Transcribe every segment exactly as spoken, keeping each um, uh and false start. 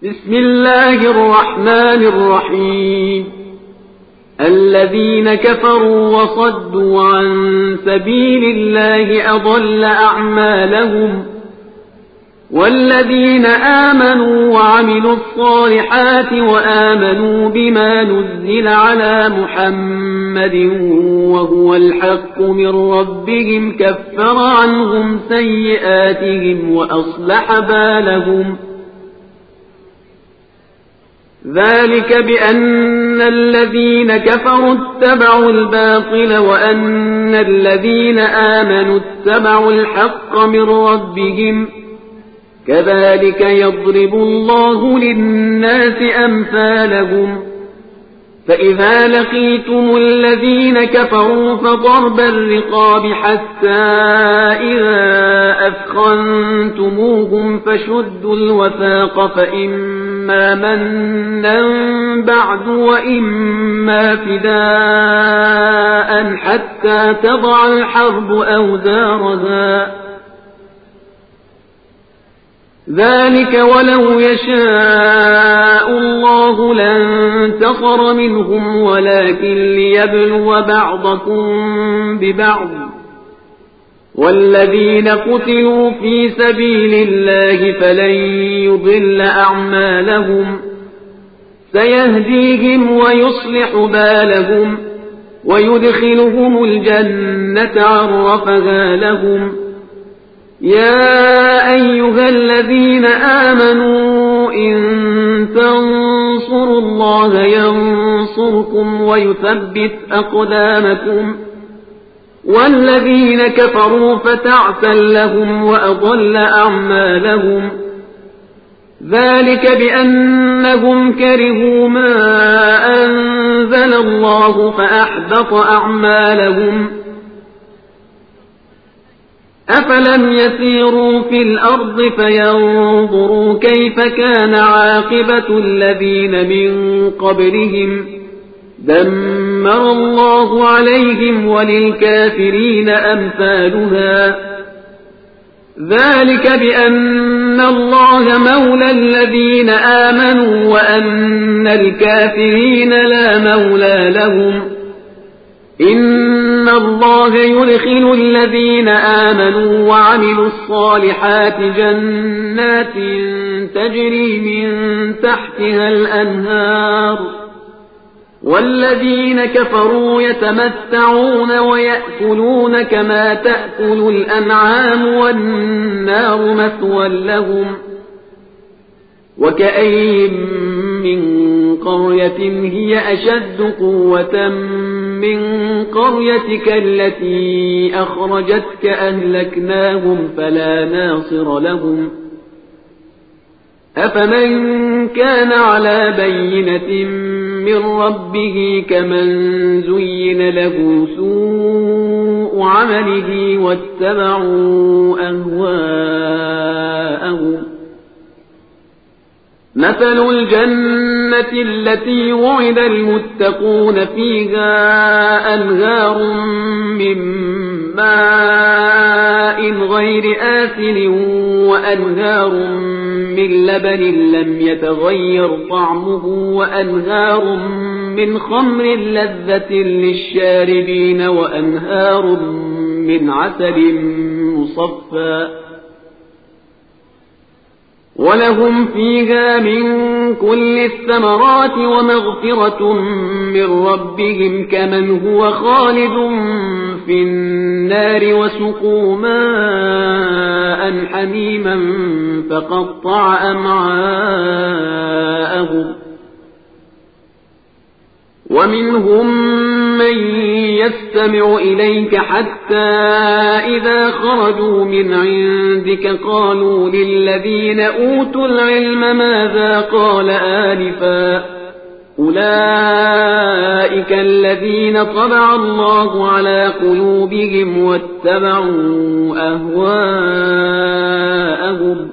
بسم الله الرحمن الرحيم. الذين كفروا وصدوا عن سبيل الله أضل أعمالهم، والذين آمنوا وعملوا الصالحات وآمنوا بما نزل على محمد وهو الحق من ربهم كفر عنهم سيئاتهم وأصلح بالهم. ذلك بأن الذين كفروا اتبعوا الباطل وأن الذين آمنوا اتبعوا الحق من ربهم، كذلك يضرب الله للناس أمثالهم. فإذا لقيتم الذين كفروا فضرب الرقاب حتى إذا أثخنتموهم فشدوا الوثاق، فإما منا بعد وإما فداء حتى تضع الحرب أوزارها. ذلك ولو يشاء الله لانتصر منهم ولكن ليبلو بعضكم ببعض، والذين قتلوا في سبيل الله فلن يضل أعمالهم، سيهديهم ويصلح بالهم ويدخلهم الجنة عرفها لهم. يا أيها الذين آمنوا إن تنصروا الله ينصركم ويثبت أقدامكم، والذين كفروا فتعسا لهم وأضل أعمالهم. ذلك بأنهم كرهوا ما أنزل الله فأحبط أعمالهم. أفلم يسيروا في الأرض فينظروا كيف كان عاقبة الذين من قبلهم، دمر الله عليهم وللكافرين أمثالها. ذلك بأن الله مولى الذين آمنوا وأن الكافرين لا مولى لهم. إن الله يدخل الذين آمنوا وعملوا الصالحات جنات تجري من تحتها الأنهار، والذين كفروا يتمتعون ويأكلون كما تأكل الأنعام والنار مثوى لهم. وكأين من قرية هي أشد قوة من قريتك التي أخرجتك أهلكناهم فلا ناصر لهم. أفمن كان على بينة من ربه كمن زين له سوء عمله واتبعوا أهواءهم. مثل الجنة التي وعد المتقون فيها أنهار من ماء غير آسن وأنهار من لبن لم يتغير طعمه وأنهار من خمر لذة للشاربين وأنهار من عسل مصفى ولهم فيها من كل الثمرات ومغفرة من ربهم كمن هو خالد في النار وسقوا ماء حميما فقطع أمعاءهم. ومنهم من يستمع إليك حتى إذا خرجوا من عندك قالوا للذين أوتوا العلم ماذا قال آنفا، أولئك الذين طبع الله على قلوبهم واتبعوا أهواءهم.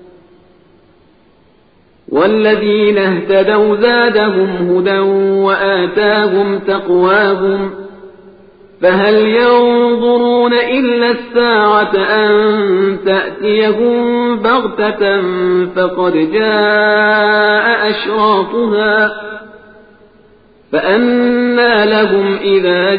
والذين اهتدوا زادهم هدى وآتاهم تقواهم. فهل ينظرون إلا الساعة أن تأتيهم بغتة فقد جاء أشراطها فأنى لهم إذا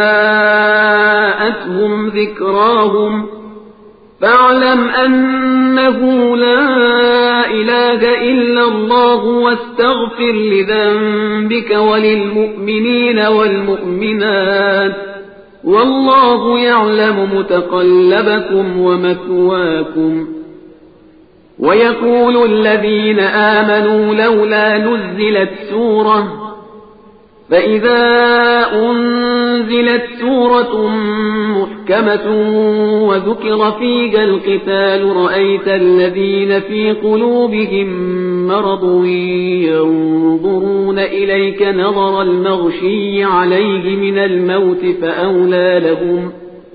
جاءتهم ذكراهم فاعلم أنه لا إله إلا الله واستغفر لذنبك وللمؤمنين والمؤمنات والله يعلم متقلبكم ومثواكم. ويقول الذين آمنوا لولا نزلت سورة فإذا أنزلت سورة محكمة وذكر فيها القتال رأيت الذين في قلوبهم مرض ينظرون إليك نظر المغشي عليه من الموت فأولى لهم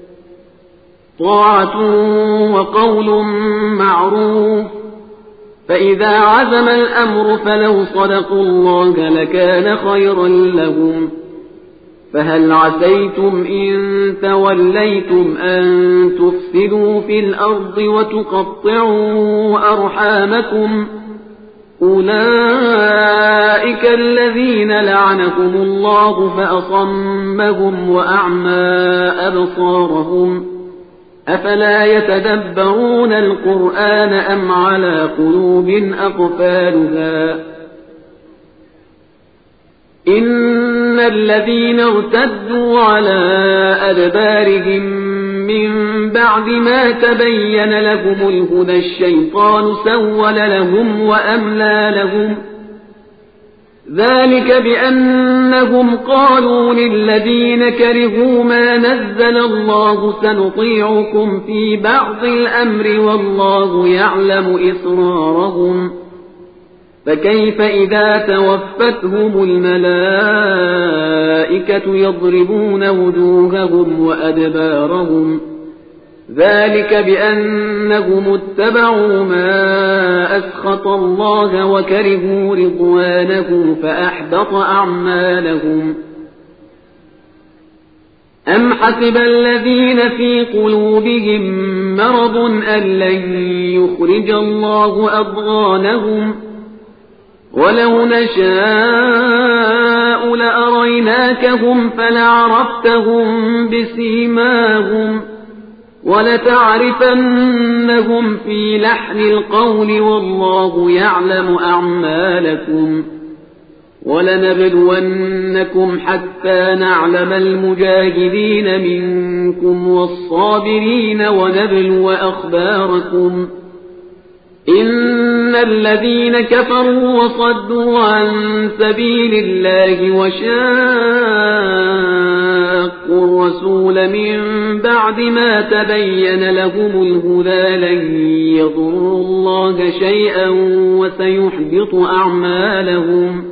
طاعة وقول معروف فإذا عزم الأمر فلو صدقوا الله لكان خيرا لهم. فهل عسيتم إن توليتم أن تفسدوا في الأرض وتقطعوا أرحامكم أولئك الذين لعنهم الله فأصمهم وأعمى أبصارهم أفلا يتدبرون القرآن أم على قلوب أقفالها. إن الذين ارتدوا على أدبارهم من بعد ما تبين لهم الهدى الشيطان سول لهم وأملى لهم ذلك بأنهم قالوا للذين كرهوا ما نزل الله سنطيعكم في بعض الأمر والله يعلم إسرارهم فكيف إذا توفتهم الملائكة يضربون وجوههم وأدبارهم ذلك بأنهم اتبعوا ما أسخط الله وكرهوا رضوانه فأحبط أعمالهم. أم حسب الذين في قلوبهم مرض أن لن يخرج الله أضغانهم ولو نشاء لأريناكهم فلعرفتهم بسيماهم ولتعرفنهم في لحن القول والله يعلم أعمالكم ولنبلونكم حتى نعلم المجاهدين منكم والصابرين ونبلو أخباركم. إن الذين كفروا وصدوا عن سبيل الله وشاقوا الرسول من بعد ما تبين لهم الهدى لن يضروا الله شيئا وسيحبط أعمالهم.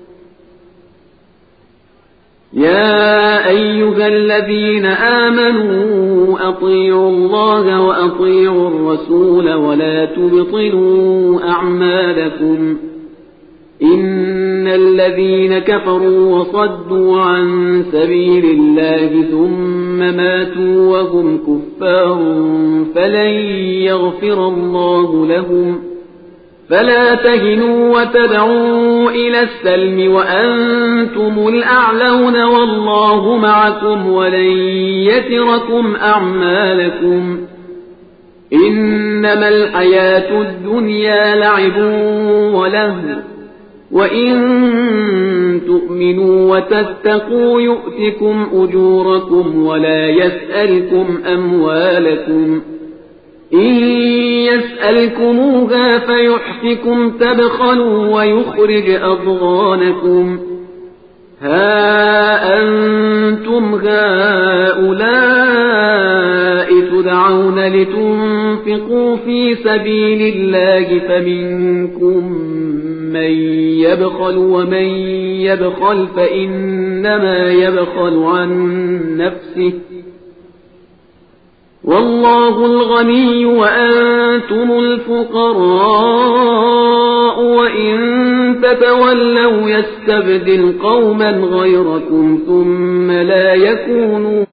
يا أيها الذين آمنوا أطيعوا الله وأطيعوا الرسول ولا تبطلوا أعمالكم. إن الذين كفروا وصدوا عن سبيل الله ثم ماتوا وهم كفار فلن يغفر الله لهم فلا تهنوا وتدعوا إلى السلم وأنتم الأعلون والله معكم ولن يتركم أعمالكم. إنما الحياة الدنيا لعب ولهو وإن تؤمنوا وتتقوا يؤتكم أجوركم ولا يسألكم أموالكم. إن يسألكموها فيحفكم تبخلوا ويخرج أضغانكم. ها أنتم هؤلاء تدعون لتنفقوا في سبيل الله فمنكم من يبخل ومن يبخل فإنما يبخل عن نفسه والله الغني وأنتم الفقراء وإن تتولوا يستبدل قوما غيركم ثم لا يكونوا